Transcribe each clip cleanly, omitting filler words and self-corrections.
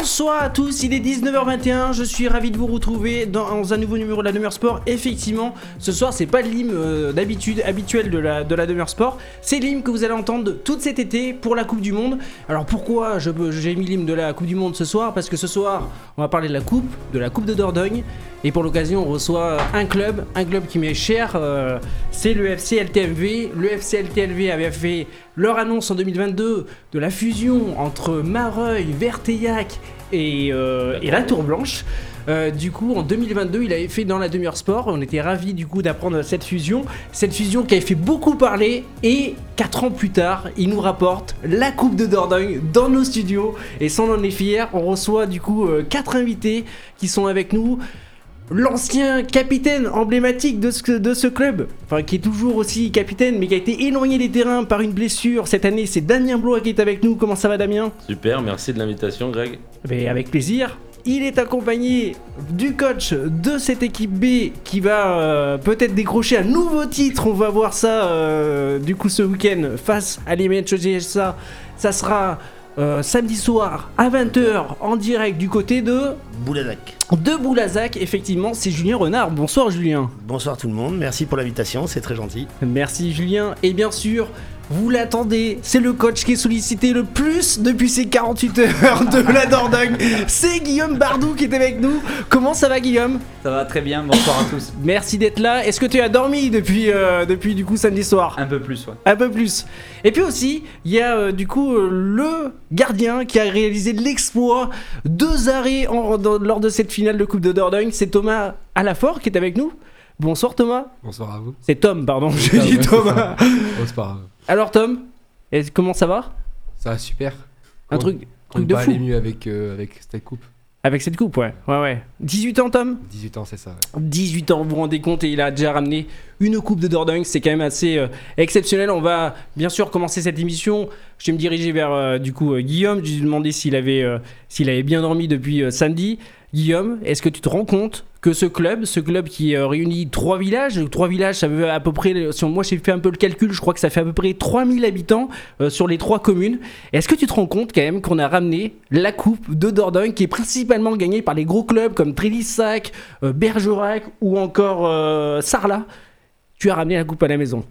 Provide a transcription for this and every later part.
Bonsoir à tous, il est 19h21, je suis ravi de vous retrouver dans un nouveau numéro de la Demeure Sport. Effectivement, ce soir c'est pas l'hymne habituel de la Demeure Sport, c'est l'hymne que vous allez entendre tout cet été pour la Coupe du Monde. Alors pourquoi j'ai mis l'hymne de la Coupe du Monde ce soir? Parce que ce soir on va parler de la Coupe de Dordogne. Et pour l'occasion, on reçoit un club qui m'est cher, c'est le FC LTMV. Le FC LTMV avait fait leur annonce en 2022 de la fusion entre Mareuil, Verteillac et la Tour Blanche. Du coup, en 2022, il avait fait dans la Demeure Sport. On était ravis du coup d'apprendre cette fusion qui avait fait beaucoup parler. Et 4 ans plus tard, il nous rapporte la Coupe de Dordogne dans nos studios. Et sans en est fier, on reçoit du coup 4 invités qui sont avec nous. L'ancien capitaine emblématique de ce club, enfin qui est toujours aussi capitaine, mais qui a été éloigné des terrains par une blessure cette année, c'est Damien Blois qui est avec nous. Comment ça va, Damien? Super, merci de l'invitation, Greg. Mais avec plaisir. Il est accompagné du coach de cette équipe B qui va peut-être décrocher un nouveau titre. On va voir ça du coup ce week-end face à l'IMH GSA. Ça sera samedi soir à 20h en direct du côté de Boulazac. Effectivement, c'est Julien Renard. Bonsoir Julien. Bonsoir tout le monde, merci pour l'invitation, c'est très gentil. Merci Julien. Et bien sûr, vous l'attendez, c'est le coach qui est sollicité le plus depuis ces 48 heures de la Dordogne. C'est Guillaume Bardou qui est avec nous. Comment ça va, Guillaume? Ça va très bien, bonsoir à tous. Merci d'être là. Est-ce que tu as dormi depuis du coup samedi soir? Un peu plus, ouais. Un peu plus. Et puis aussi, il y a du coup le gardien qui a réalisé l'exploit. 2 arrêts lors de cette finale de Coupe de Dordogne. C'est Thomas Alafort qui est avec nous. Bonsoir Thomas. Bonsoir à vous. C'est Tom, pardon, j'ai dit Thomas. C'est pas grave. Alors Tom, comment ça va? Ça va super. Un truc de pas fou. aller mieux avec cette coupe. Avec cette coupe, ouais. 18 ans, Tom? 18 ans, c'est ça. Ouais. 18 ans, vous vous rendez compte, et il a déjà ramené une coupe de Dordogne. C'est quand même assez exceptionnel. On va bien sûr commencer cette émission. Je vais me diriger vers Guillaume. Je lui ai demandé s'il avait bien dormi depuis samedi. Guillaume, est-ce que tu te rends compte que ce club qui réunit 3 villages, ça veut à peu près, moi j'ai fait un peu le calcul, je crois que ça fait à peu près 3000 habitants sur les 3 communes. Est-ce que tu te rends compte quand même qu'on a ramené la coupe de Dordogne qui est principalement gagnée par les gros clubs comme Trélissac, Bergerac ou encore Sarlat? Tu as ramené la coupe à la maison.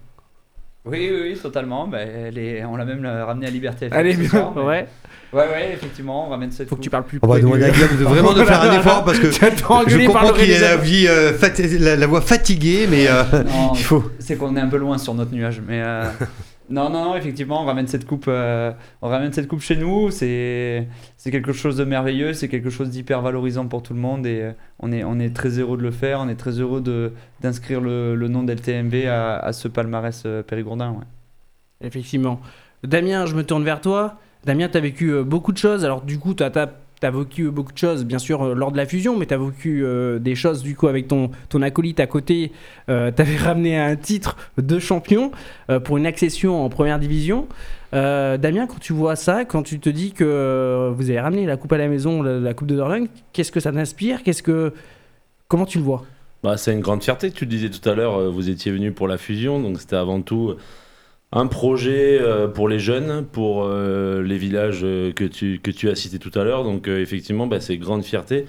Oui, totalement. On l'a même ramené à Liberté FM. Allez, bien, soir, ouais. Ouais, effectivement, on ramène cette Faut que tu parles plus On va demander à Guillaume de vraiment de faire un effort parce que je comprends qu'il ait la voix fatiguée, mais non, il faut. C'est qu'on est un peu loin sur notre nuage, mais non, effectivement, on ramène cette coupe chez nous. C'est quelque chose de merveilleux, c'est quelque chose d'hyper valorisant pour tout le monde et on est très heureux de le faire. On est très heureux d'inscrire le nom d'LTMV à ce palmarès périgourdin. Ouais. Effectivement. Damien, je me tourne vers toi. Damien, tu as vécu beaucoup de choses. Alors du coup, tu as vécu beaucoup de choses, bien sûr, lors de la fusion, mais tu as vécu des choses du coup avec ton acolyte à côté. Tu avais ramené un titre de champion pour une accession en première division. Damien, quand tu vois ça, quand tu te dis que vous avez ramené la coupe à la maison, la coupe de Dordogne, qu'est-ce que ça t'inspire? Comment tu le vois? C'est une grande fierté. Tu le disais tout à l'heure, vous étiez venu pour la fusion, donc c'était avant tout un projet pour les jeunes, pour les villages que tu as cités tout à l'heure. Donc effectivement, c'est une grande fierté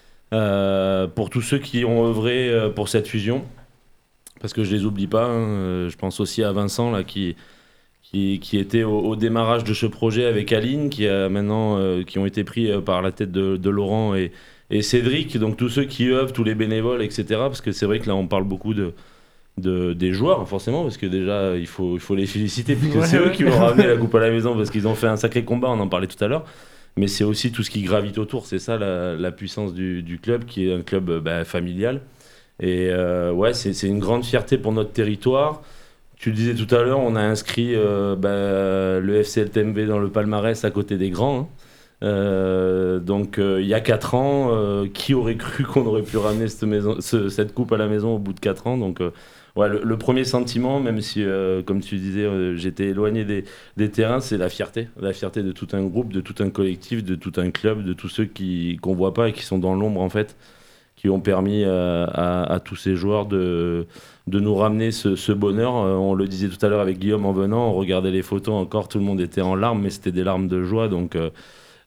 pour tous ceux qui ont œuvré pour cette fusion. Parce que je les oublie pas. Je pense aussi à Vincent là, qui était au démarrage de ce projet avec Aline, qui ont été pris par la tête de Laurent et Cédric. Donc tous ceux qui œuvrent, tous les bénévoles, etc. Parce que c'est vrai que là, on parle beaucoup des joueurs forcément, parce que déjà il faut les féliciter puisque c'est eux qui ont ramené la coupe à la maison, parce qu'ils ont fait un sacré combat, on en parlait tout à l'heure, mais c'est aussi tout ce qui gravite autour. C'est ça la puissance du club, qui est un club familial, et c'est une grande fierté pour notre territoire. Tu le disais tout à l'heure, on a inscrit le FC LTMV dans le palmarès à côté des grands, donc il y a 4 ans, qui aurait cru qu'on aurait pu ramener cette coupe à la maison au bout de 4 ans. Donc le premier sentiment, même si comme tu disais j'étais éloigné des terrains, c'est la fierté de tout un groupe, de tout un collectif, de tout un club, de tous ceux qu'on voit pas et qui sont dans l'ombre en fait, qui ont permis à tous ces joueurs de nous ramener ce bonheur. On le disait tout à l'heure avec Guillaume en venant, on regardait les photos encore, tout le monde était en larmes, mais c'était des larmes de joie. Donc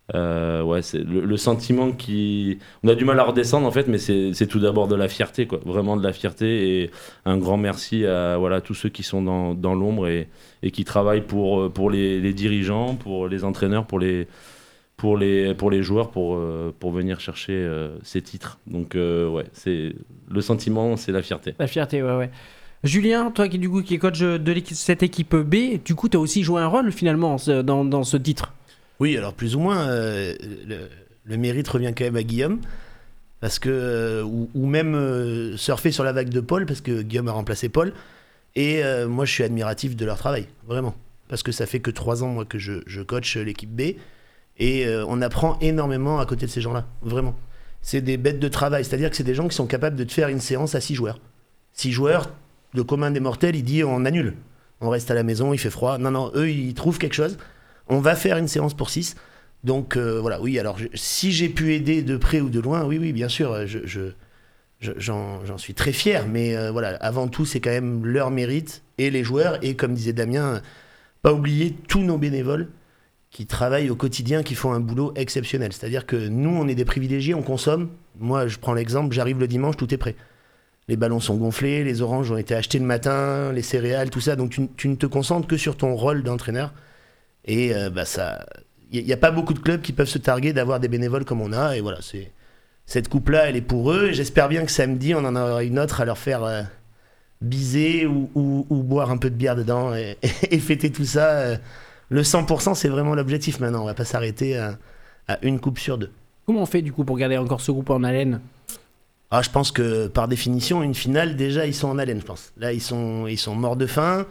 Ouais, c'est le sentiment qui... On a du mal à redescendre en fait, mais c'est tout d'abord de la fierté, quoi. Vraiment de la fierté, et un grand merci à voilà, tous ceux qui sont dans l'ombre et qui travaillent pour les dirigeants, pour les entraîneurs, pour les joueurs, pour venir chercher ces titres. Donc ouais, le sentiment, c'est la fierté. La fierté, ouais. Julien, toi qui est coach de cette équipe B, du coup tu as aussi joué un rôle finalement dans ce titre. Oui, alors plus ou moins, le mérite revient quand même à Guillaume, parce que, ou même surfer sur la vague de Paul, parce que Guillaume a remplacé Paul, et moi je suis admiratif de leur travail, vraiment, parce que ça fait que 3 ans moi que je coach l'équipe B, et on apprend énormément à côté de ces gens-là, vraiment. C'est des bêtes de travail, c'est-à-dire que c'est des gens qui sont capables de te faire une séance à 6 joueurs. 6 joueurs, le commun des mortels, il dit on annule, on reste à la maison, il fait froid. Non, eux ils trouvent quelque chose. On va faire une séance pour 6. Donc voilà, oui, alors si j'ai pu aider de près ou de loin, oui, bien sûr, j'en suis très fier. Mais voilà, avant tout, c'est quand même leur mérite et les joueurs. Et comme disait Damien, pas oublier tous nos bénévoles qui travaillent au quotidien, qui font un boulot exceptionnel. C'est-à-dire que nous, on est des privilégiés, on consomme. Moi, je prends l'exemple, j'arrive le dimanche, tout est prêt. Les ballons sont gonflés, les oranges ont été achetés le matin, les céréales, tout ça. Donc tu ne te concentres que sur ton rôle d'entraîneur. Et il n'y a pas beaucoup de clubs qui peuvent se targuer d'avoir des bénévoles comme on a. Et voilà, cette coupe-là, elle est pour eux. Et j'espère bien que samedi, on en aura une autre à leur faire biser ou boire un peu de bière dedans et fêter tout ça. Le 100%, c'est vraiment l'objectif maintenant. On ne va pas s'arrêter à une coupe sur 2. Comment on fait du coup pour garder encore ce groupe en haleine ? Je pense que par définition, une finale, déjà, ils sont en haleine, je pense. Là, ils sont morts de faim.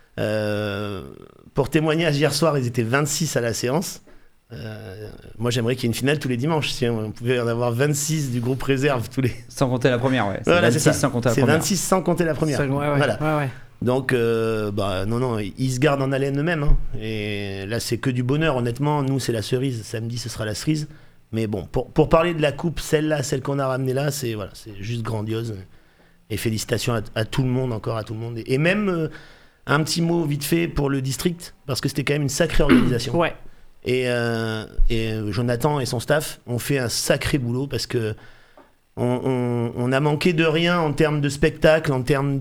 Pour témoignage, hier soir ils étaient 26 à la séance. Moi j'aimerais qu'il y ait une finale tous les dimanches, si on pouvait en avoir 26 du groupe réserve tous les... Sans compter la première, ouais. Voilà, 26 c'est ça. Sans compter la c'est première. 26 sans compter la première. Voilà. Ouais. Donc non, ils se gardent en haleine eux-mêmes, hein. Et là c'est que du bonheur, honnêtement. Nous c'est la cerise, samedi ce sera la cerise. Mais bon, pour parler de la coupe, celle qu'on a ramenée là, c'est juste grandiose. Et félicitations à tout le monde, encore à tout le monde. Et même... un petit mot vite fait pour le district, parce que c'était quand même une sacrée organisation. Ouais. Et Jonathan et son staff ont fait un sacré boulot, parce que on a manqué de rien en termes de spectacle, en termes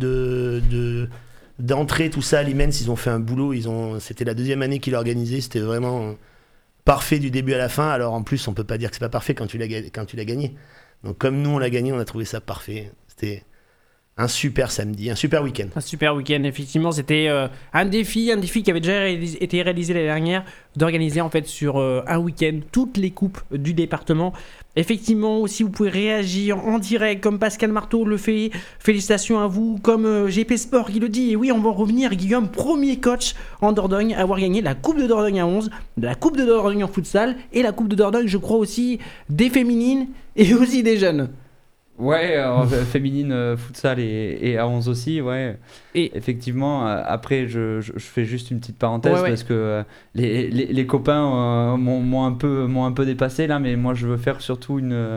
d'entrée, tout ça. L'Imens, ils ont fait un boulot. C'était la 2e année qu'ils l'organisaient. C'était vraiment parfait du début à la fin. Alors en plus, on peut pas dire que c'est pas parfait quand tu l'as gagné. Donc comme nous on l'a gagné, on a trouvé ça parfait. C'était un super samedi, un super week-end. Un super week-end, effectivement. C'était un défi qui avait déjà été réalisé l'année dernière, d'organiser en fait sur un week-end toutes les coupes du département. Effectivement, aussi vous pouvez réagir en direct comme Pascal Marteau le fait. Félicitations à vous, comme GP Sport qui le dit. Et oui, on va revenir, Guillaume, premier coach en Dordogne à avoir gagné la Coupe de Dordogne à 11, la Coupe de Dordogne en futsal et la Coupe de Dordogne, je crois aussi, des féminines et aussi des jeunes. Ouais, féminine, futsal et à 11 aussi, ouais. Et effectivement, après, je fais juste une petite parenthèse parce que les copains m'ont un peu dépassé là, mais moi je veux faire surtout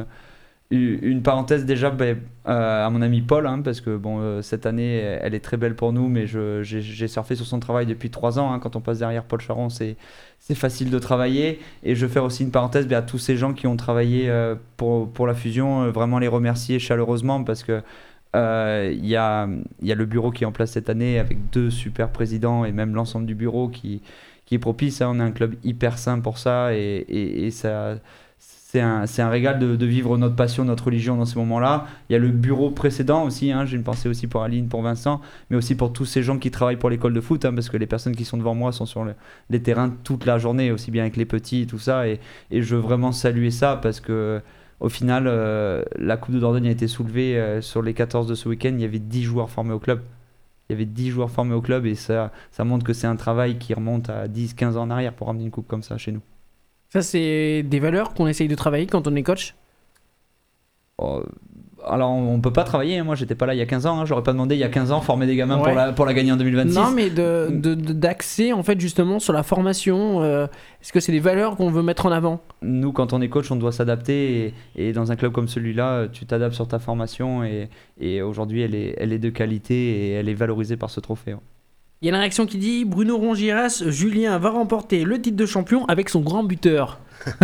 une parenthèse déjà à mon ami Paul, hein, parce que bon, cette année elle est très belle pour nous, mais j'ai surfé sur son travail depuis 3 ans, hein. Quand on passe derrière Paul Charon, c'est facile de travailler. Et je veux faire aussi une parenthèse à tous ces gens qui ont travaillé pour la fusion, vraiment les remercier chaleureusement, parce que il y a le bureau qui est en place cette année avec 2 super présidents et même l'ensemble du bureau qui est propice, hein. On a un club hyper sain pour ça, et ça... C'est un régal de vivre notre passion, notre religion dans ces moments-là. Il y a le bureau précédent aussi, hein, j'ai une pensée aussi pour Aline, pour Vincent, mais aussi pour tous ces gens qui travaillent pour l'école de foot, hein, parce que les personnes qui sont devant moi sont sur les terrains toute la journée, aussi bien avec les petits et tout ça, et je veux vraiment saluer ça, parce que au final, la Coupe de Dordogne a été soulevée sur les 14 de ce week-end, il y avait 10 joueurs formés au club. Et ça montre que c'est un travail qui remonte à 10-15 ans en arrière pour ramener une coupe comme ça chez nous. Ça, c'est des valeurs qu'on essaye de travailler quand on est coach ? Alors, on peut pas travailler. Moi, j'étais pas là il y a 15 ans. Hein. J'aurais pas demandé il y a 15 ans former des gamins pour la gagner en 2026. Non, mais d'axer en fait justement sur la formation. Est-ce que c'est des valeurs qu'on veut mettre en avant ? Nous, quand on est coach, on doit s'adapter. Et dans un club comme celui-là, tu t'adaptes sur ta formation. Et aujourd'hui, elle est de qualité et elle est valorisée par ce trophée. Ouais. Il y a une réaction qui dit Bruno Rongiras, Julien va remporter le titre de champion avec son grand buteur.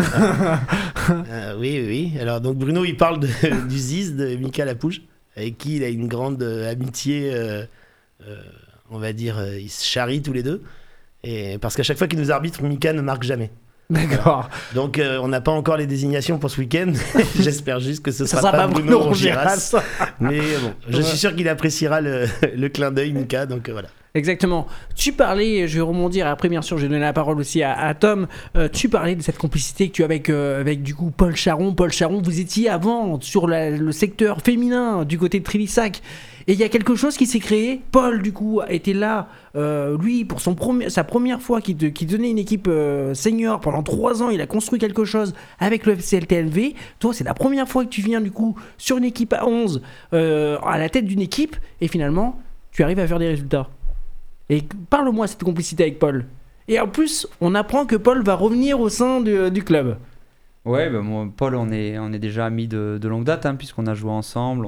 Oui. Alors, donc, Bruno, il parle du Ziz, de Mika Lapouge, avec qui il a une grande amitié. On va dire, ils se charrient tous les deux. Et parce qu'à chaque fois qu'il nous arbitre, Mika ne marque jamais. D'accord. Donc, on n'a pas encore les désignations pour ce week-end. J'espère juste que ce Ça sera pas Bruno Rongiras. Mais bon, je suis sûr qu'il appréciera le clin d'œil, Mika. Donc, voilà. Exactement. Tu parlais, je vais rebondir après, bien sûr, je vais donner la parole aussi à Tom. Tu parlais de cette complicité que tu as avec du coup Paul Charon. Paul Charon, vous étiez avant sur le secteur féminin du côté de Trélissac. Et il y a quelque chose qui s'est créé. Paul, du coup, était là, lui, pour sa première fois, qui donnait une équipe senior. Pendant 3 ans, il a construit quelque chose avec le FCLTLV. Toi, c'est la première fois que tu viens, du coup, sur une équipe à 11, à la tête d'une équipe. Et finalement, tu arrives à faire des résultats. Et parle-moi de cette complicité avec Paul. Et en plus, on apprend que Paul va revenir au sein du club. Ouais, moi, Paul, on est déjà amis de longue date, hein, puisqu'on a joué ensemble,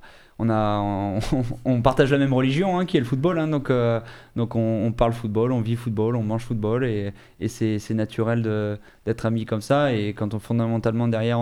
on partage la même religion, hein, qui est le football, hein, donc on parle football, on vit football, on mange football, et c'est naturel d'être amis comme ça. Et quand fondamentalement derrière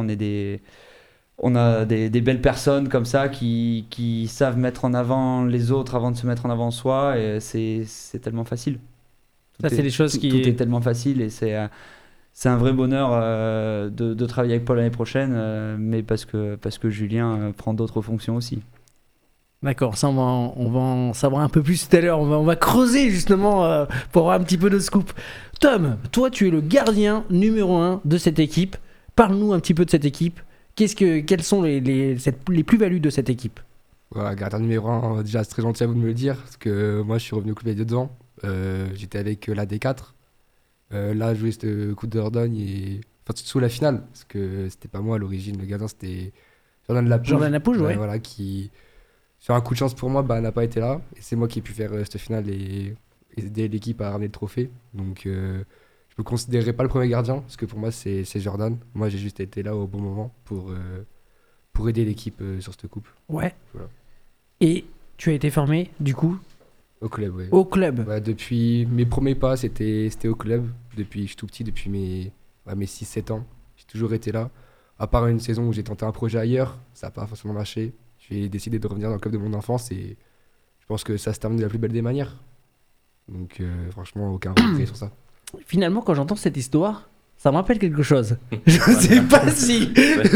on a des belles personnes comme ça qui savent mettre en avant les autres avant de se mettre en avant soi, et c'est tellement facile. Ça, c'est des choses tout est tellement facile, et c'est un vrai bonheur de travailler avec Paul l'année prochaine, mais parce que Julien prend d'autres fonctions aussi. D'accord, ça on va en savoir un peu plus tout à l'heure. On va creuser justement pour avoir un petit peu de scoop. Tom, toi tu es le gardien numéro 1 de cette équipe. Parle-nous un petit peu de cette équipe. Quelles sont les plus-values de cette équipe? Voilà, gardien numéro 1, déjà c'est très gentil à vous de me le dire, parce que moi je suis revenu au club il y a 2 ans. J'étais avec la D4. Là, je jouais cette Coupe de Dordogne, sous la finale, parce que c'était pas moi à l'origine, le gardien c'était Jordan Lapouge. Ouais. Voilà, qui, sur un coup de chance pour moi, n'a pas été là. Et c'est moi qui ai pu faire cette finale et aider l'équipe à ramener le trophée. Donc, je me considérerais pas le premier gardien, parce que pour moi, c'est Jordan. Moi, j'ai juste été là au bon moment pour aider l'équipe sur cette coupe. Ouais. Voilà. Et tu as été formé, du coup, au club, ouais. Au club. Ouais, depuis mes premiers pas, c'était au club. Depuis je suis tout petit, depuis mes 6-7 ans. J'ai toujours été là. À part une saison où j'ai tenté un projet ailleurs, ça n'a pas forcément marché. J'ai décidé de revenir dans le club de mon enfance, et je pense que ça se termine de la plus belle des manières. Donc franchement, aucun regret sur ça. Finalement, quand j'entends cette histoire, ça me rappelle quelque chose. Je sais pas si...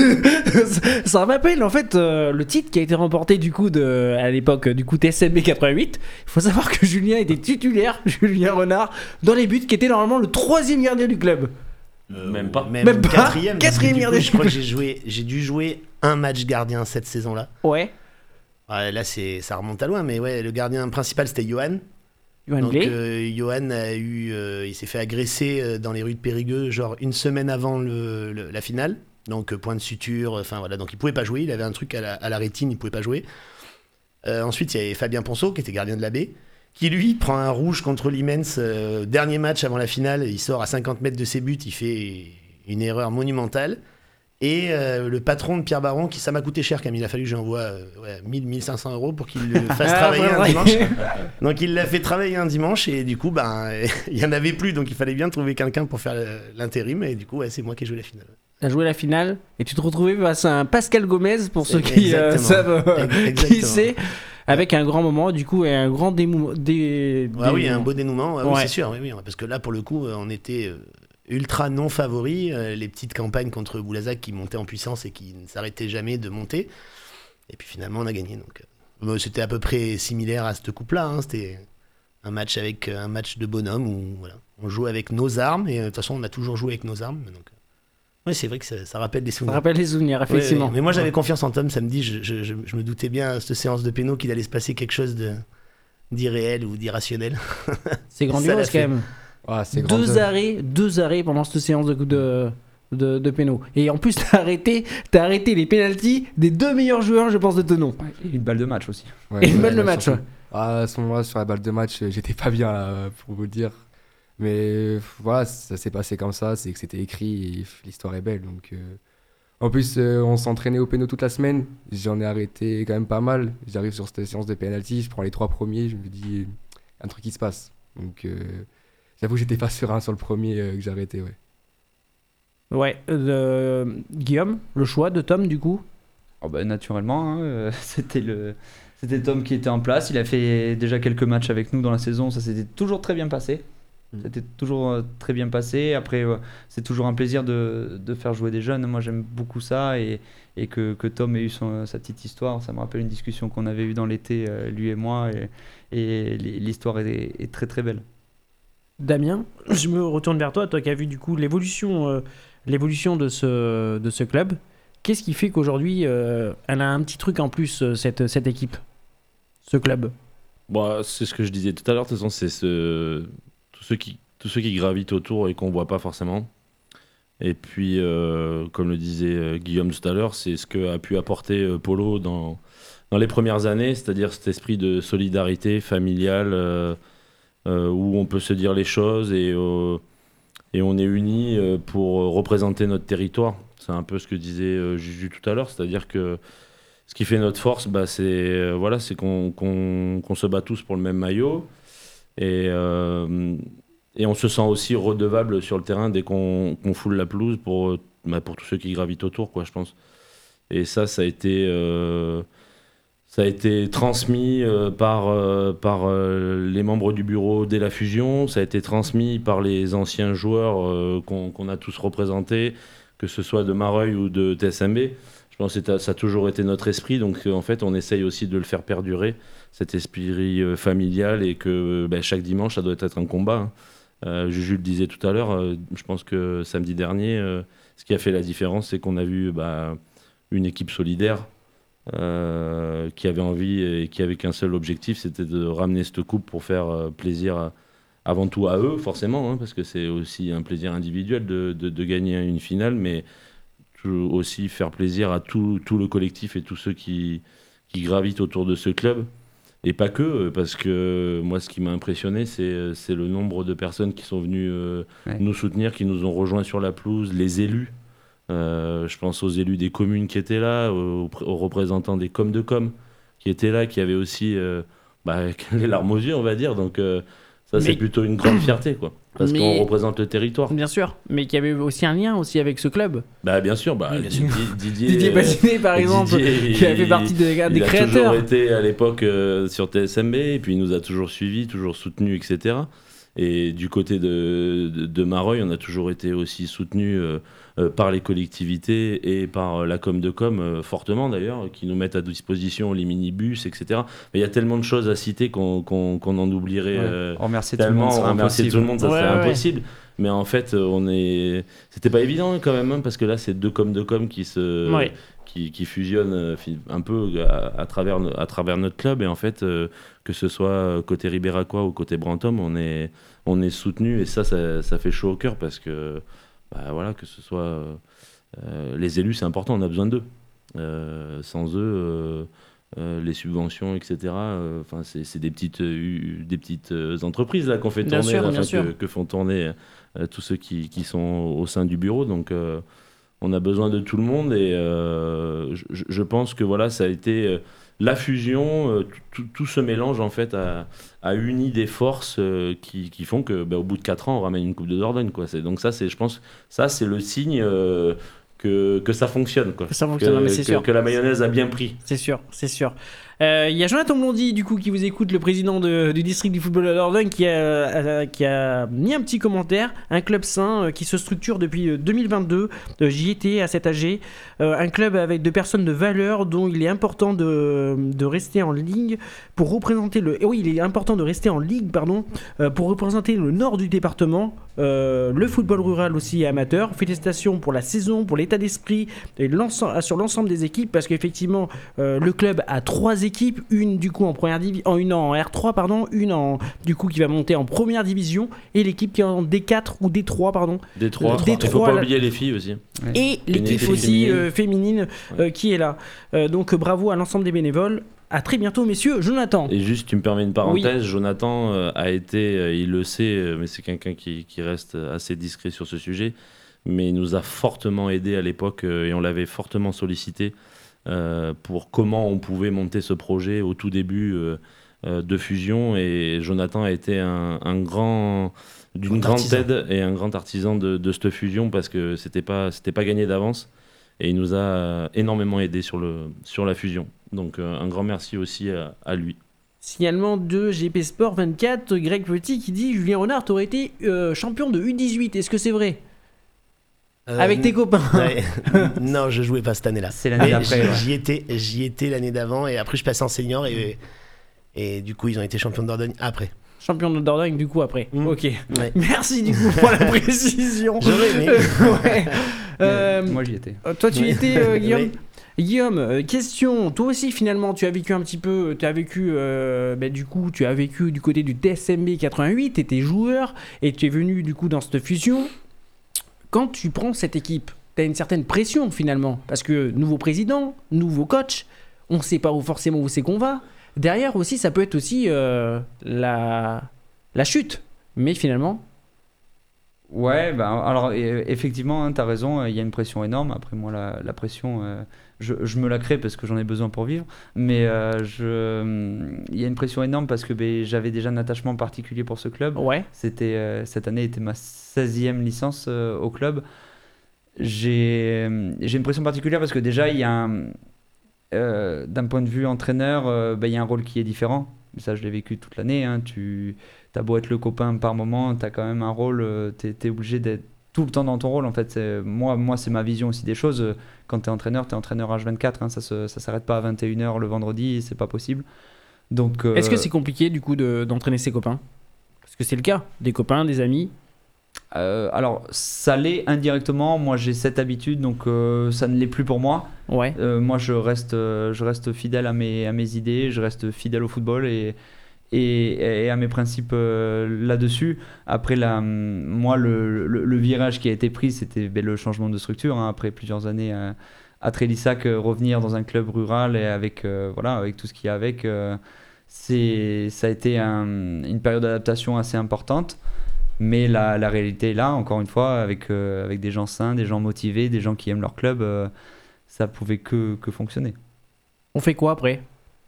ça me rappelle en fait le titre qui a été remporté du coup à l'époque du coup TSMB 88. Il faut savoir que Julien était titulaire, Julien Renard, dans les buts, qui était normalement le 3e gardien du club. Même pas. Même pas. 4e. Quatrième gardien. Je crois que j'ai dû jouer un match gardien cette saison-là. Ouais. Là, ça remonte à loin, mais ouais, le gardien principal c'était Johan. Donc Johan il s'est fait agresser dans les rues de Périgueux, genre une semaine avant la finale. Donc point de suture, enfin voilà, donc il pouvait pas jouer, il avait un truc à la rétine, il pouvait pas jouer. Ensuite, il y avait Fabien Ponceau qui était gardien de la baie, qui lui prend un rouge contre l'Immense, dernier match avant la finale, il sort à 50 mètres de ses buts, il fait une erreur monumentale. Et le patron de Pierre Baron, ça m'a coûté cher, il a fallu que j'envoie 1 500 € pour qu'il le fasse travailler un dimanche. Donc il l'a fait travailler un dimanche, et du coup il n'y en avait plus, donc il fallait bien trouver quelqu'un pour faire l'intérim, et du coup c'est moi qui ai joué la finale. Tu as joué la finale et tu te retrouvais face à un Pascal Gomez, pour ceux qui savent qui c'est, avec un grand moment du coup et un grand dénouement. Oui, un beau dénouement, ouais. Oui, c'est sûr, oui, parce que là pour le coup on était ultra non favoris, les petites campagnes contre Boulazac qui montaient en puissance et qui ne s'arrêtaient jamais de monter, et puis finalement on a gagné. Donc c'était à peu près similaire à cette coupe là, hein. C'était un match de bonhomme où voilà, on jouait avec nos armes, et de toute façon on a toujours joué avec nos armes, donc oui, c'est vrai que ça rappelle des souvenirs. Ça rappelle les souvenirs, effectivement. Ouais. Mais moi j'avais confiance en Tom samedi, je me doutais bien à cette séance de péno qu'il allait se passer quelque chose d'irréel ou d'irrationnel. C'est grandiose quand même. Ah, c'est 2 arrêts pendant cette séance de péno. Et en plus, t'as arrêté les pénaltys des 2 meilleurs joueurs, je pense, de Thonon. Et une balle de match aussi. Ouais, et une balle de match. Ouais. À ce moment-là, sur la balle de match, j'étais pas bien là, pour vous le dire. Mais voilà, ça s'est passé comme ça, c'est que c'était écrit et l'histoire est belle. Donc, en plus, on s'entraînait au péno toute la semaine. J'en ai arrêté quand même pas mal. J'arrive sur cette séance de pénalty, je prends les 3 premiers, je me dis un truc qui se passe. Donc, j'avoue, j'étais pas serein sur le premier que j'ai arrêté. Ouais. Ouais, Guillaume, le choix de Tom, du coup? Naturellement, hein, c'était Tom qui était en place. Il a fait déjà quelques matchs avec nous dans la saison. Ça s'était toujours très bien passé. C'était toujours très bien passé. Après, c'est toujours un plaisir de faire jouer des jeunes. Moi, j'aime beaucoup ça. Et que Tom ait eu sa petite histoire, ça me rappelle une discussion qu'on avait eue dans l'été, lui et moi. Et l'histoire est très très belle. Damien, je me retourne vers toi qui as vu du coup l'évolution de ce club. Qu'est-ce qui fait qu'aujourd'hui, elle a un petit truc en plus, cette équipe, ce club? C'est ce que je disais tout à l'heure. De toute façon, c'est tous ceux qui gravitent autour et qu'on voit pas forcément. Et puis, comme le disait Guillaume tout à l'heure, c'est ce qu'a pu apporter Polo dans les premières années, c'est-à-dire cet esprit de solidarité familiale où on peut se dire les choses et on est unis pour représenter notre territoire. C'est un peu ce que disait Juju tout à l'heure, c'est-à-dire que ce qui fait notre force, c'est qu'on se bat tous pour le même maillot et on se sent aussi redevable sur le terrain dès qu'on foule la pelouse pour tous ceux qui gravitent autour, quoi, je pense. Et ça a été transmis par les membres du bureau dès la fusion, ça a été transmis par les anciens joueurs qu'on a tous représentés, que ce soit de Mareuil ou de TSMB. Je pense que ça a toujours été notre esprit, donc en fait on essaye aussi de le faire perdurer, cet esprit familial, et que chaque dimanche ça doit être un combat. Juju le disait tout à l'heure, je pense que samedi dernier, ce qui a fait la différence, c'est qu'on a vu une équipe solidaire qui avait envie et qui avait qu'un seul objectif, c'était de ramener cette coupe pour faire plaisir avant tout à eux, forcément, parce que c'est aussi un plaisir individuel de gagner une finale, mais aussi faire plaisir à tout le collectif et tous ceux qui gravitent autour de ce club. Et pas que, parce que moi, ce qui m'a impressionné, c'est le nombre de personnes qui sont venues nous soutenir, qui nous ont rejoints sur la pelouse, les élus. Je pense aux élus des communes qui étaient là, aux représentants des coms de com qui étaient là, qui avaient aussi les larmes aux yeux, on va dire. Donc c'est plutôt une grande fierté, quoi. Parce qu'on représente le territoire. Bien sûr, mais qu'il y avait aussi un lien aussi avec ce club. Bien sûr, Didier Bassinet, par exemple, qui a fait partie des créateurs. Il a toujours été à l'époque sur TSMB, et puis il nous a toujours suivis, toujours soutenus, etc. Et du côté de Mareuil, on a toujours été aussi soutenus par les collectivités et par la com de com, fortement d'ailleurs, qui nous mettent à disposition les minibus, etc. Mais il y a tellement de choses à citer qu'on en oublierait. Remercier tout le monde, ça serait impossible. Mais en fait, c'était pas évident quand même, parce que là, c'est deux com de com qui fusionnent un peu à travers notre club. Et en fait, que ce soit côté Ribéracois ou côté Brantôme, on est soutenu, et ça fait chaud au cœur, parce que que ce soit les élus, c'est important, on a besoin d'eux. Sans eux, les subventions, etc. C'est des petites entreprises là qu'on fait tourner, que font tourner tous ceux qui sont au sein du bureau. Donc on a besoin de tout le monde, et je pense que ça a été la fusion, tout ce mélange en fait a uni des forces qui font que au bout de 4 ans on ramène une coupe de Dordogne, quoi. Donc ça, je pense c'est le signe que ça fonctionne, quoi. Ça fonctionne, mais c'est sûr. Que la mayonnaise a bien pris. C'est sûr. Il y a Jonathan Blondy, du coup, qui vous écoute, le président du district du football de Dordogne, qui a mis un petit commentaire. Un club sain qui se structure depuis 2022. J'y étais à cet AG. Un club avec de personnes de valeur, dont il est important de rester en ligne pour représenter pour représenter le nord du département. Le football rural aussi amateur. Félicitations pour la saison, pour l'état d'esprit et sur l'ensemble des équipes, parce qu'effectivement le club a 3 équipes, une du coup en première division, une en R3 pardon, une du coup qui va monter en première division, et l'équipe qui est en D4 ou D3 pardon. D3. Il faut pas oublier les filles aussi. Et l'équipe aussi féminine qui est là. Donc bravo à l'ensemble des bénévoles. À très bientôt, messieurs. Jonathan. Et juste, tu me permets une parenthèse. Oui. Jonathan a été, il le sait, mais c'est quelqu'un qui reste assez discret sur ce sujet, mais il nous a fortement aidé à l'époque, et on l'avait fortement sollicité pour comment on pouvait monter ce projet au tout début, de fusion, et Jonathan a été d'une grande aide et un grand artisan de cette fusion, parce que c'était pas gagné d'avance, et il nous a énormément aidé sur la fusion. Donc un grand merci aussi à lui. Signalement de GP Sport 24, Greg Petit qui dit Julien Renard, t'aurais été champion de U18, est-ce que c'est vrai? Avec tes copains? Ouais. Non, je jouais pas cette année-là. C'est l'année d'après. J'y étais l'année d'avant, et après je passe en senior, et du coup ils ont été champions de Dordogne après. Champion de Dordogne du coup après. Ok. Ouais. Merci du coup pour la précision. J'aurais aimé. Ouais. Moi j'y étais. Toi tu y étais Guillaume? Oui. Guillaume, question, toi aussi finalement tu as vécu un petit peu, tu as vécu du côté du TSMB 88, tu étais joueur et tu es venu du coup dans cette fusion. Quand tu prends cette équipe, tu as une certaine pression finalement, parce que nouveau président, nouveau coach, on ne sait pas forcément où c'est qu'on va. Derrière aussi, ça peut être aussi la chute, mais finalement... Ouais, alors effectivement, hein, tu as raison, il y a une pression énorme. Après moi, la pression, je me la crée parce que j'en ai besoin pour vivre. Mais il y a une pression énorme parce que j'avais déjà un attachement particulier pour ce club. Ouais. Cette année était ma 16e licence au club. J'ai une pression particulière parce que déjà, il y a d'un point de vue entraîneur, il y a un rôle qui est différent. Ça, je l'ai vécu toute l'année. Hein. T'as beau être le copain par moment, t'as quand même un rôle, t'es obligé d'être tout le temps dans ton rôle. En fait, moi, c'est ma vision aussi des choses. Quand t'es entraîneur H24, hein, ça s'arrête pas à 21h le vendredi, c'est pas possible. Donc, est-ce que c'est compliqué du coup d'entraîner ses copains? Parce que c'est le cas, des copains, des amis. Alors, ça l'est indirectement. Moi, j'ai cette habitude, donc ça ne l'est plus pour moi. Ouais. Moi, je reste fidèle à mes idées, je reste fidèle au football et à mes principes là-dessus. Après, moi, le virage qui a été pris, c'était le changement de structure. Hein, après plusieurs années à Trélissac, revenir dans un club rural et avec tout ce qu'il y a avec, ça a été une période d'adaptation assez importante. Mais la réalité est là, encore une fois, avec des gens sains, des gens motivés, des gens qui aiment leur club, ça pouvait que fonctionner. On fait quoi après?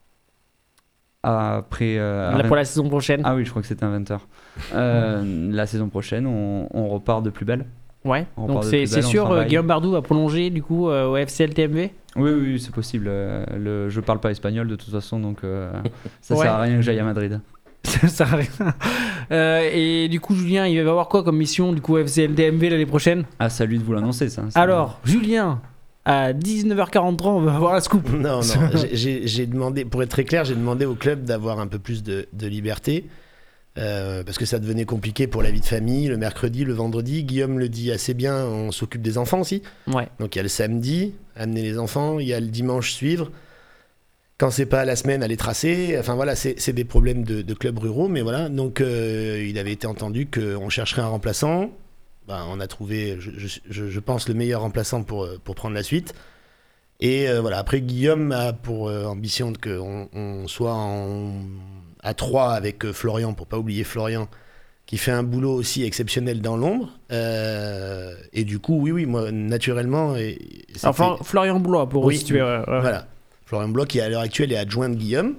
Pour la saison prochaine? Ah oui, je crois que c'était un 20h. La saison prochaine, on repart de plus belle. Ouais, donc c'est sûr, Guillaume Bardou va prolonger du coup au FCL TMV? Oui, c'est possible. Je parle pas espagnol de toute façon, donc ça sert à rien que j'aille à Madrid. Ça sert à rien. Et du coup, Julien, il va avoir quoi comme mission du coup FCL TMV l'année prochaine? Ah, c'est à lui de vous l'annoncer ça. Alors, Julien, à 19h43, on va avoir la scoop. Non, j'ai demandé, pour être très clair, j'ai demandé au club d'avoir un peu plus de liberté. Parce que ça devenait compliqué pour la vie de famille, le mercredi, le vendredi. Guillaume le dit assez bien, on s'occupe des enfants aussi. Ouais. Donc il y a le samedi, amener les enfants, il y a le dimanche, suivre. Quand c'est pas la semaine, aller tracer. Enfin voilà, c'est des problèmes de clubs ruraux, mais voilà. Donc il avait été entendu qu'on chercherait un remplaçant. On a trouvé, je pense, le meilleur remplaçant pour prendre la suite. Et voilà, après Guillaume a pour ambition qu'on soit à 3 avec Florian, pour pas oublier Florian, qui fait un boulot aussi exceptionnel dans l'ombre. Et du coup, oui, moi, naturellement... Enfin, Florian Blois, pour resituer. Voilà. Florian Blois, qui à l'heure actuelle est adjoint de Guillaume.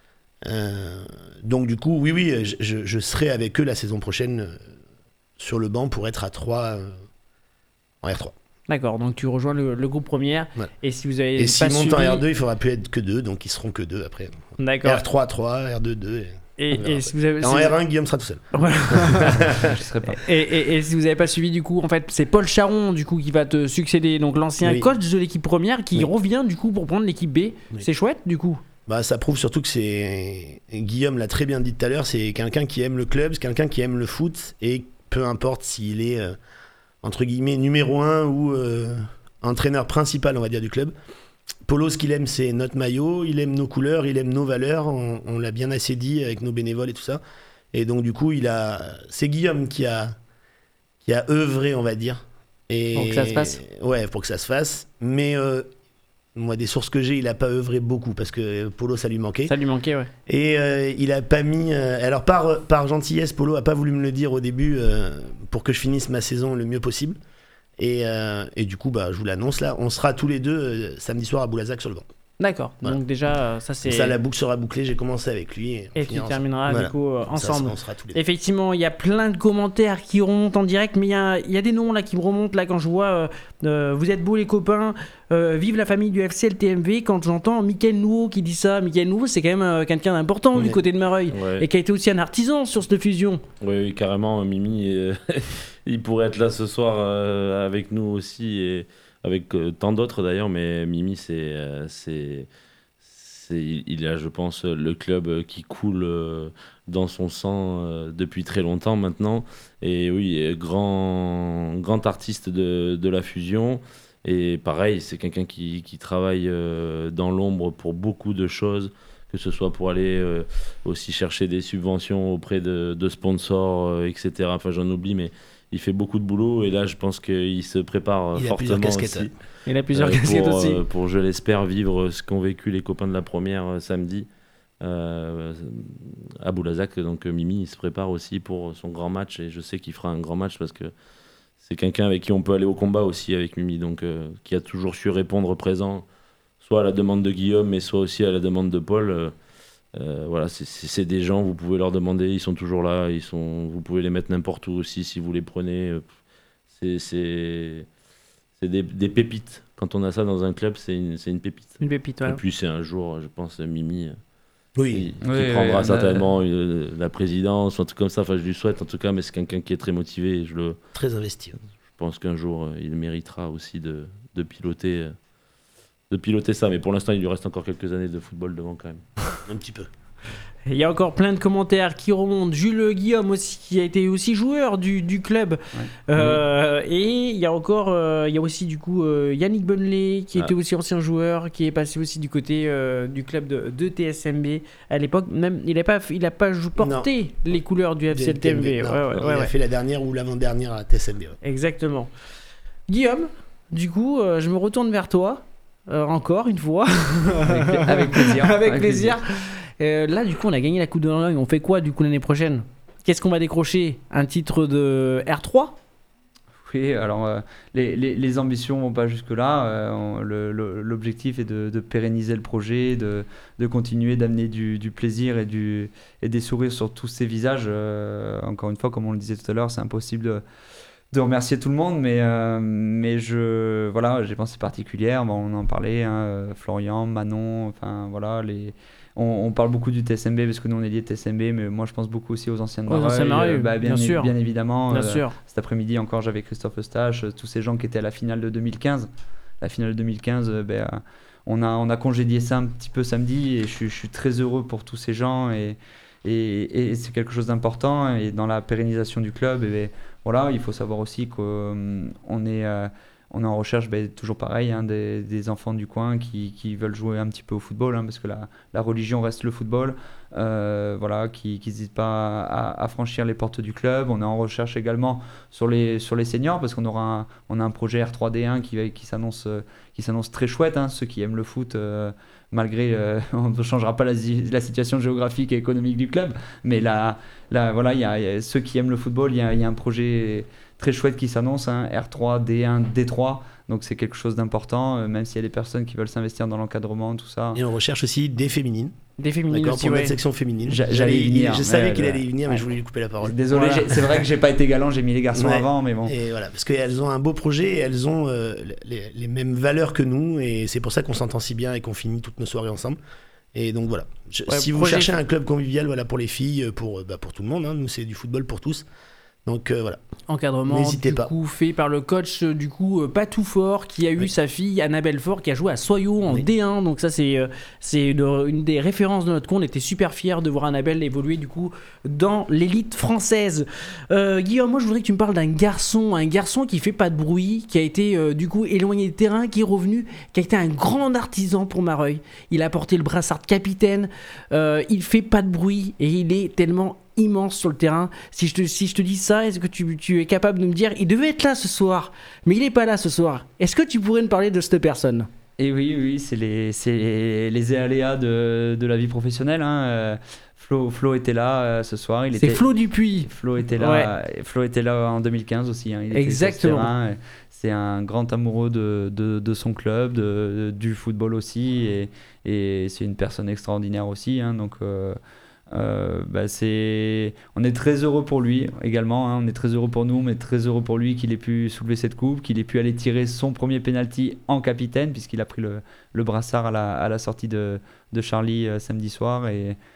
Donc du coup, oui, je serai avec eux la saison prochaine sur le banc pour être à 3 en R3. D'accord, donc tu rejoins le groupe première. Ouais. Et si vous avez s'ils montent en R2, il faudra plus être que 2, donc ils seront que 2 après. D'accord. R3, 3, R2, 2. Et si vous avez, en R1, Guillaume sera tout seul. Voilà. Je serai pas. Et si vous n'avez pas suivi, du coup, en fait, c'est Paul Charon, du coup, qui va te succéder, donc l'ancien coach de l'équipe première, qui revient, du coup, pour prendre l'équipe B. Oui. C'est chouette, du coup. Ça prouve surtout que Guillaume l'a très bien dit tout à l'heure, c'est quelqu'un qui aime le club, c'est quelqu'un qui aime le foot, et peu importe s'il est, entre guillemets, numéro 1 ou entraîneur principal, on va dire, du club. Polo, ce qu'il aime, c'est notre maillot, il aime nos couleurs, il aime nos valeurs, on l'a bien assez dit avec nos bénévoles et tout ça. Et donc, du coup, c'est Guillaume qui a œuvré, on va dire. Pour que ça se fasse. Ouais, pour que ça se fasse. Mais moi, des sources que j'ai, il n'a pas œuvré beaucoup parce que Polo, ça lui manquait. Ça lui manquait, ouais. Et il n'a pas mis. Alors, par gentillesse, Polo n'a pas voulu me le dire au début pour que je finisse ma saison le mieux possible. Et du coup, je vous l'annonce là, on sera tous les deux samedi soir à Boulazac sur le banc. D'accord. Voilà. Donc déjà, ça c'est. Ça, la boucle sera bouclée. J'ai commencé avec lui. Et tu termineras du coup ensemble. On sera tous les deux. Effectivement, il y a plein de commentaires qui remontent en direct, mais il y a des noms là qui me remontent là quand je vois vous êtes beaux les copains, vive la famille du FCL TMV. Quand j'entends Mickaël Nouveau qui dit ça, Mickaël Nouveau c'est quand même quelqu'un d'important du côté de Mareuil et qui a été aussi un artisan sur cette fusion. Oui, carrément, Mimi, il pourrait être là ce soir avec nous aussi et avec tant d'autres d'ailleurs, mais Mimi il a, je pense, le club qui coule dans son sang depuis très longtemps maintenant. Et oui, grand artiste de la fusion. Et pareil, c'est quelqu'un qui travaille dans l'ombre pour beaucoup de choses, que ce soit pour aller aussi chercher des subventions auprès de sponsors, etc. Enfin, j'en oublie, mais il fait beaucoup de boulot. Et là, je pense qu'il se prépare fortement aussi. Il a plusieurs casquettes aussi. Pour, je l'espère, vivre ce qu'ont vécu les copains de la première samedi à Boulazac. Donc Mimi, il se prépare aussi pour son grand match et je sais qu'il fera un grand match parce que c'est quelqu'un avec qui on peut aller au combat aussi avec Mimi, donc qui a toujours su répondre présent, soit à la demande de Guillaume, mais soit aussi à la demande de Paul. Voilà, c'est des gens, vous pouvez leur demander, ils sont toujours là, vous pouvez les mettre n'importe où aussi si vous les prenez. C'est des pépites. Quand on a ça dans un club, c'est une pépite. Une pépite, ouais. Et puis c'est un jour, je pense, Mimi qui prendra certainement la présidence, un truc comme ça. Enfin, je lui souhaite en tout cas, mais c'est quelqu'un qui est très motivé. Très investi. Je pense qu'un jour, il méritera aussi de piloter ça. Mais pour l'instant, il lui reste encore quelques années de football devant quand même. Un petit peu. Il y a encore plein de commentaires qui remontent. Jules Guillaume aussi, qui a été aussi joueur du club. Ouais. Et il y a aussi du coup Yannick Bunley qui était aussi ancien joueur, qui est passé aussi du côté du club de TSMB à l'époque. Même il a pas porté les couleurs du FCL TMV. Il a fait la dernière ou l'avant-dernière à TSMB. Ouais. Exactement. Guillaume, du coup, je me retourne vers toi encore une fois. Avec plaisir. Avec plaisir. Là, du coup, on a gagné la Coupe de Langue. On fait quoi, du coup, l'année prochaine ? Qu'est-ce qu'on va décrocher ? Un titre de R3 ? Oui, alors les ambitions vont pas jusque-là. L'objectif est de pérenniser le projet, de continuer d'amener du plaisir et des sourires sur tous ces visages. Encore une fois, comme on le disait tout à l'heure, c'est impossible de remercier tout le monde, mais j'ai pensé particulière. Bon, on en parlait, Florian, Manon, enfin voilà, on parle beaucoup du TSMB parce que nous on est liés TSMB, mais moi je pense beaucoup aussi aux anciens de Mareuil. Bien évidemment. Bien sûr. Cet après-midi encore, j'avais Christophe Eustache, tous ces gens qui étaient à la finale de 2015. La finale de 2015, on a congédié ça un petit peu samedi et je suis très heureux pour tous ces gens et c'est quelque chose d'important. Et dans la pérennisation du club, voilà, il faut savoir aussi qu'on est en recherche, toujours pareil, des enfants du coin qui veulent jouer un petit peu au football, parce que la religion reste le football, voilà, qui n'hésitent pas à franchir les portes du club. On est en recherche également sur les seniors, parce qu'on a un projet R3D1 qui s'annonce très chouette, ceux qui aiment le foot, malgré on ne changera pas la situation géographique et économique du club, mais voilà, il y a ceux qui aiment le football, il y a un projet très chouette qui s'annonce, R3, D1, D3, donc c'est quelque chose d'important, même s'il y a des personnes qui veulent s'investir dans l'encadrement, tout ça. Et on recherche aussi des féminines. Des féminines aussi, pour notre section féminine. J'allais y venir. Je savais qu'il allait y venir, mais je voulais lui couper la parole. Désolé, c'est vrai que j'ai pas été galant, j'ai mis les garçons avant, mais bon. Et voilà, parce qu'elles ont un beau projet et elles ont les mêmes valeurs que nous, et c'est pour ça qu'on s'entend si bien et qu'on finit toutes nos soirées ensemble. Et donc voilà, si vous cherchez un club convivial, voilà, pour les filles, pour tout le monde, nous c'est du football pour tous. Donc voilà. Encadrement N'hésitez pas. Coup fait par le coach Patou Fort, qui a eu sa fille Annabelle Fort qui a joué à Soyo en D1. Donc ça c'est une des références de notre coin. On était super fiers de voir Annabelle évoluer du coup dans l'élite française. Guillaume, moi je voudrais que tu me parles d'un garçon qui fait pas de bruit, qui a été du coup éloigné du terrain, qui est revenu, qui a été un grand artisan pour Mareuil. Il a porté le brassard de capitaine, il fait pas de bruit et il est tellement immense sur le terrain. Si je te dis ça, est-ce que tu es capable de me dire il devait être là ce soir, mais il n'est pas là ce soir. Est-ce que tu pourrais me parler de cette personne ? Et oui, c'est les aléas de la vie professionnelle. Hein. Flo était là ce soir. C'est Flo Dupuis. Flo était là. Ouais. Flo était là en 2015 aussi. Hein. Il Exactement. Était sur ce terrain. C'est un grand amoureux de son club, du football aussi, et c'est une personne extraordinaire aussi. Hein. Donc, on est très heureux pour lui également. Hein. On est très heureux pour nous, mais très heureux pour lui qu'il ait pu soulever cette coupe, qu'il ait pu aller tirer son premier penalty en capitaine, puisqu'il a pris le brassard à la sortie de Charlie samedi soir.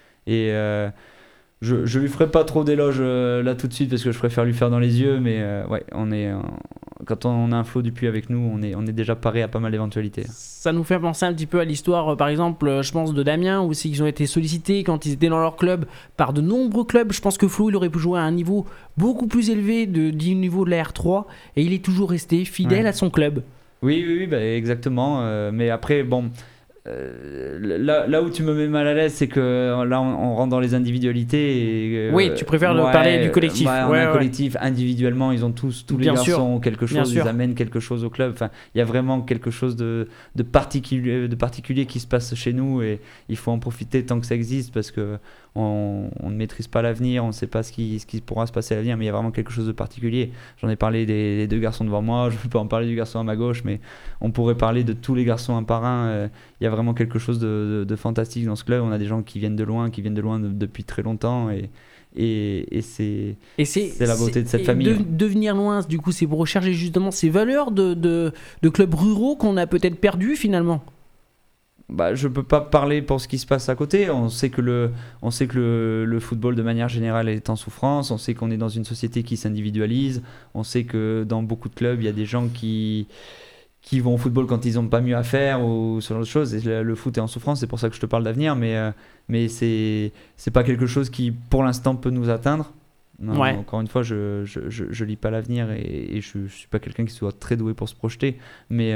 Je lui ferai pas trop d'éloges là tout de suite parce que je préfère lui faire dans les yeux, mais quand on a un Flo Dupuis avec nous, on est déjà paré à pas mal d'éventualités. Ça nous fait penser un petit peu à l'histoire, par exemple, je pense de Damien, où c'est qu'ils ont été sollicités quand ils étaient dans leur club par de nombreux clubs. Je pense que Flo, il aurait pu jouer à un niveau beaucoup plus élevé du niveau de la R3, et il est toujours resté fidèle à son club. Oui, exactement. Mais après, bon... là où tu me mets mal à l'aise, c'est que là on rentre dans les individualités. Oui, tu préfères parler du collectif. Collectif, individuellement, ils ont tous les garçons ont quelque chose, ils amènent quelque chose au club. Enfin, il y a vraiment quelque chose de particulier qui se passe chez nous, et il faut en profiter tant que ça existe, parce que on ne maîtrise pas l'avenir, on ne sait pas ce qui pourra se passer à l'avenir, mais il y a vraiment quelque chose de particulier. J'en ai parlé des deux garçons devant moi, je ne peux pas en parler du garçon à ma gauche, mais on pourrait parler de tous les garçons un par un. Il y a vraiment quelque chose de fantastique dans ce club. On a des gens qui viennent de loin depuis très longtemps, et c'est la beauté de cette famille. De venir loin, du coup, c'est pour rechercher justement ces valeurs de clubs ruraux qu'on a peut-être perdues finalement. Je peux pas parler pour ce qui se passe à côté. On sait que le football de manière générale est en souffrance. On sait qu'on est dans une société qui s'individualise. On sait que dans beaucoup de clubs, il y a des gens qui vont au football quand ils n'ont pas mieux à faire ou ce genre de choses. Et le foot est en souffrance, c'est pour ça que je te parle d'avenir. Mais c'est pas quelque chose qui, pour l'instant, peut nous atteindre. Non, encore une fois, je lis pas l'avenir, et je suis pas quelqu'un qui soit très doué pour se projeter. Mais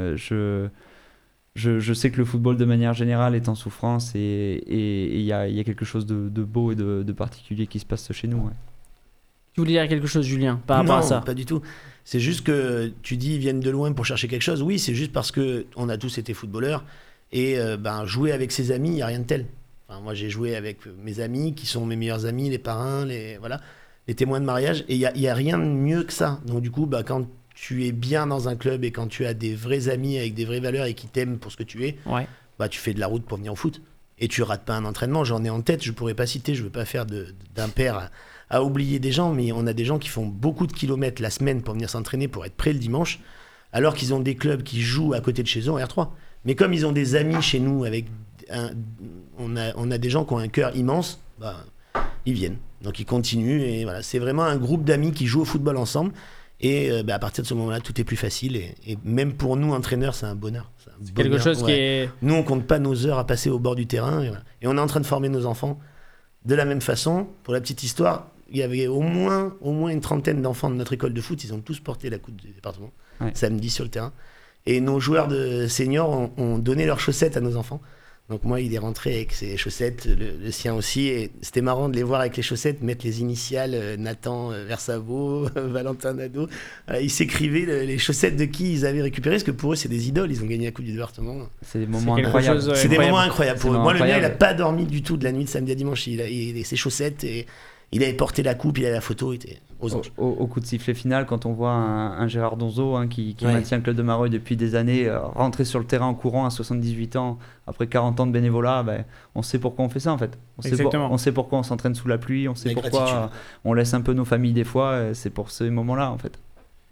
je sais que le football de manière générale est en souffrance, et il y a quelque chose de beau et de particulier qui se passe chez nous. Ouais. Tu voulais dire quelque chose, Julien, par rapport à ça? Non, pas du tout. C'est juste que tu dis ils viennent de loin pour chercher quelque chose. Oui, c'est juste parce qu'on a tous été footballeurs, et jouer avec ses amis, il n'y a rien de tel. Enfin, moi, j'ai joué avec mes amis qui sont mes meilleurs amis, les parrains, les témoins de mariage, et il n'y a rien de mieux que ça. Donc du coup, quand tu es bien dans un club et quand tu as des vrais amis avec des vraies valeurs et qui t'aiment pour ce que tu es, tu fais de la route pour venir au foot. Et tu rates pas un entraînement. J'en ai en tête, je pourrais pas citer, je veux pas faire d'impair à oublier des gens, mais on a des gens qui font beaucoup de kilomètres la semaine pour venir s'entraîner, pour être prêts le dimanche, alors qu'ils ont des clubs qui jouent à côté de chez eux en R3. Mais comme ils ont des amis chez nous, on a des gens qui ont un cœur immense, ils viennent. Donc ils continuent, et voilà, c'est vraiment un groupe d'amis qui jouent au football ensemble. Et à partir de ce moment-là, tout est plus facile. Et même pour nous, entraîneurs, c'est un bonheur. C'est quelque chose qui est... Nous, on compte pas nos heures à passer au bord du terrain. Et on est en train de former nos enfants de la même façon. Pour la petite histoire, il y avait au moins une trentaine d'enfants de notre école de foot. Ils ont tous porté la coupe du département samedi sur le terrain. Et nos joueurs de seniors ont donné leurs chaussettes à nos enfants. Donc moi, il est rentré avec ses chaussettes, le sien aussi, et c'était marrant de les voir avec les chaussettes, mettre les initiales Nathan Versavo, Valentin Nadeau. Ils s'écrivaient les chaussettes de qui ils avaient récupéré, parce que pour eux, c'est des idoles, ils ont gagné la Coupe du département. C'est des moments incroyables. C'est des moments incroyables pour eux. Moi, le mien, il n'a pas dormi du tout de la nuit de samedi à dimanche. Il ses chaussettes, et il avait porté la coupe, il avait la photo, il était aux anges. Au coup de sifflet final, quand on voit un Gérard Donzo qui maintient le club de Mareuil depuis des années, rentrer sur le terrain en courant à 78 ans, après 40 ans de bénévolat, on sait pourquoi on fait ça en fait. On sait pourquoi on s'entraîne sous la pluie, on sait pourquoi on laisse un peu nos familles des fois, c'est pour ces moments-là en fait.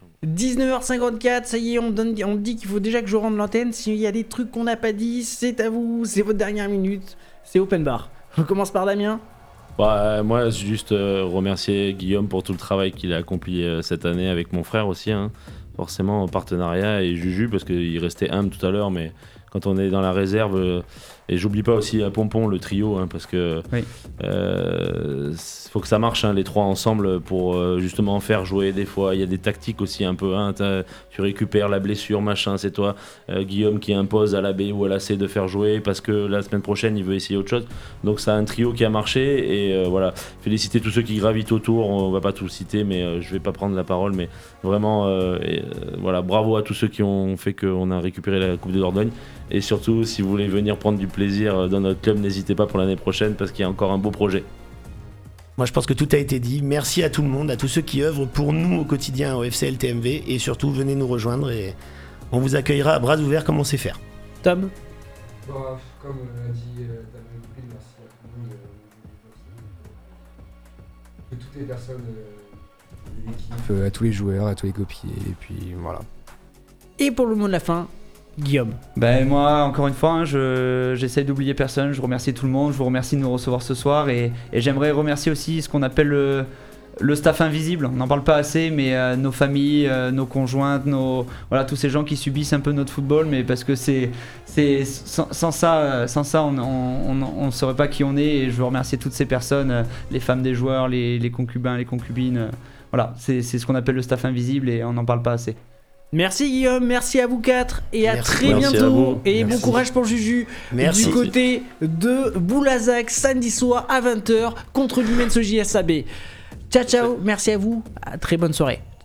19h54, ça y est, on dit qu'il faut déjà que je rende l'antenne. S'il y a des trucs qu'on n'a pas dit, c'est à vous, c'est votre dernière minute, c'est open bar. On commence par Damien. Moi, juste remercier Guillaume pour tout le travail qu'il a accompli cette année avec mon frère aussi, forcément en partenariat, et Juju, parce qu'il restait humble tout à l'heure, mais quand on est dans la réserve. Et j'oublie pas aussi Pompon, le trio, parce que faut que ça marche, les trois ensemble, pour justement faire jouer. Des fois, il y a des tactiques aussi un peu. Tu récupères la blessure, machin, c'est toi, Guillaume, qui impose à la B ou à la C de faire jouer parce que la semaine prochaine, il veut essayer autre chose. Donc, c'est un trio qui a marché. Et voilà, féliciter tous ceux qui gravitent autour. On va pas tous citer, mais je vais pas prendre la parole. Mais vraiment, voilà, bravo à tous ceux qui ont fait qu'on a récupéré la Coupe de Dordogne. Et surtout, si vous voulez venir prendre du plaisir dans notre club, n'hésitez pas pour l'année prochaine parce qu'il y a encore un beau projet. Moi, je pense que tout a été dit. Merci à tout le monde, à tous ceux qui œuvrent pour nous au quotidien au FC LTMV. Et surtout, venez nous rejoindre et on vous accueillera à bras ouverts comme on sait faire. Tom ? Comme a dit Damien Goupil, merci à tout le monde. De toutes les personnes de l'équipe, à tous les joueurs, à tous les copiers. Et puis voilà. Et pour le mot de la fin, Guillaume. Ben moi, encore une fois, j'essaie d'oublier personne. Je remercie tout le monde. Je vous remercie de nous recevoir ce soir. Et j'aimerais remercier aussi ce qu'on appelle le staff invisible. On n'en parle pas assez, mais nos familles, nos conjointes, voilà, tous ces gens qui subissent un peu notre football. Mais parce que sans ça, on ne saurait pas qui on est. Et je veux remercier toutes ces personnes, les femmes des joueurs, les concubins, les concubines. Voilà, c'est ce qu'on appelle le staff invisible et on n'en parle pas assez. Merci Guillaume, merci à vous quatre et à très Merci à bientôt. vous. Et Merci. bon courage pour Juju. Merci. Du côté de Boulazac, samedi soir à 20h contre l'Imenso JSAB. Ciao ciao, merci à vous, à très bonne soirée.